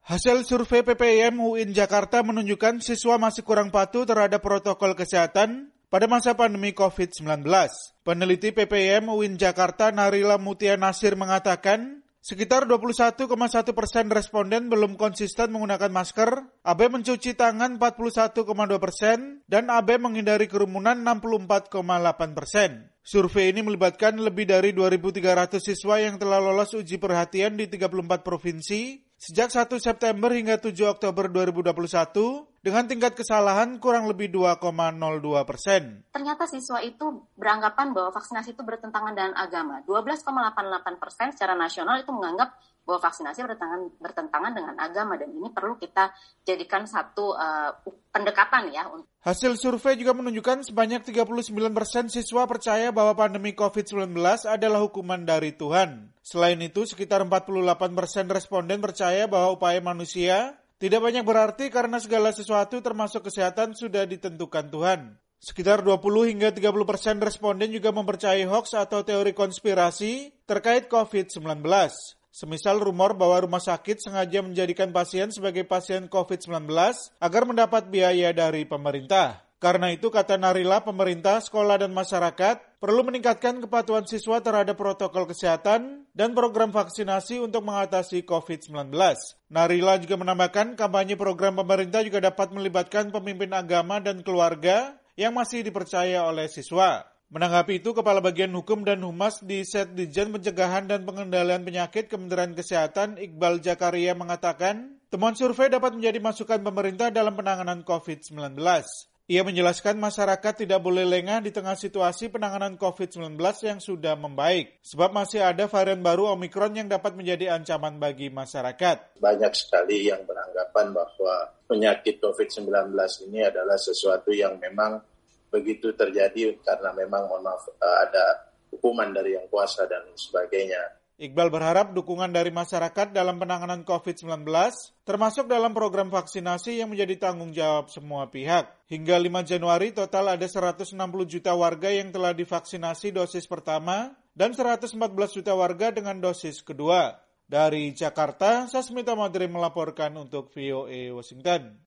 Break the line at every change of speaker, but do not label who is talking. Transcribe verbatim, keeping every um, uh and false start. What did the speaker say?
Hasil survei P P I M U I N Jakarta menunjukkan siswa masih kurang patuh terhadap protokol kesehatan pada masa pandemi covid sembilan belas. Peneliti P P I M U I N Jakarta Narila Mutia Nasir mengatakan, sekitar dua puluh satu koma satu persen responden belum konsisten menggunakan masker, A B mencuci tangan empat puluh satu koma dua persen, dan A B menghindari kerumunan enam puluh empat koma delapan persen. Survei ini melibatkan lebih dari dua ribu tiga ratus siswa yang telah lolos uji perhatian di tiga puluh empat provinsi sejak satu September hingga tujuh Oktober dua ribu dua puluh satu dengan tingkat kesalahan kurang lebih dua koma nol dua persen.
Ternyata siswa itu beranggapan bahwa vaksinasi itu bertentangan dengan agama. dua belas koma delapan delapan persen secara nasional itu menganggap bahwa vaksinasi bertentangan, bertentangan dengan agama, dan ini perlu kita jadikan satu uh, pendekatan ya.
Hasil survei juga menunjukkan sebanyak tiga puluh sembilan persen siswa percaya bahwa pandemi covid sembilan belas adalah hukuman dari Tuhan. Selain itu, sekitar empat puluh delapan persen responden percaya bahwa upaya manusia tidak banyak berarti karena segala sesuatu termasuk kesehatan sudah ditentukan Tuhan. Sekitar dua puluh hingga tiga puluh persen responden juga mempercayai hoax atau teori konspirasi terkait covid sembilan belas. Semisal rumor bahwa rumah sakit sengaja menjadikan pasien sebagai pasien covid sembilan belas agar mendapat biaya dari pemerintah. Karena itu, kata Narila, pemerintah, sekolah, dan masyarakat perlu meningkatkan kepatuhan siswa terhadap protokol kesehatan dan program vaksinasi untuk mengatasi covid sembilan belas. Narila juga menambahkan kampanye program pemerintah juga dapat melibatkan pemimpin agama dan keluarga yang masih dipercaya oleh siswa. Menanggapi itu, Kepala Bagian Hukum dan Humas di Setdijen Pencegahan dan Pengendalian Penyakit Kementerian Kesehatan Iqbal Jakaria mengatakan, temuan survei dapat menjadi masukan pemerintah dalam penanganan covid sembilan belas. Ia menjelaskan masyarakat tidak boleh lengah di tengah situasi penanganan covid sembilan belas yang sudah membaik, sebab masih ada varian baru Omikron yang dapat menjadi ancaman bagi masyarakat.
Banyak sekali yang beranggapan bahwa penyakit covid sembilan belas ini adalah sesuatu yang memang begitu terjadi karena memang mohon maaf, ada hukuman dari yang kuasa dan sebagainya.
Iqbal berharap dukungan dari masyarakat dalam penanganan covid sembilan belas, termasuk dalam program vaksinasi yang menjadi tanggung jawab semua pihak. Hingga lima Januari, total ada seratus enam puluh juta warga yang telah divaksinasi dosis pertama dan seratus empat belas juta warga dengan dosis kedua. Dari Jakarta, Sasmita Madri melaporkan untuk V O A Washington.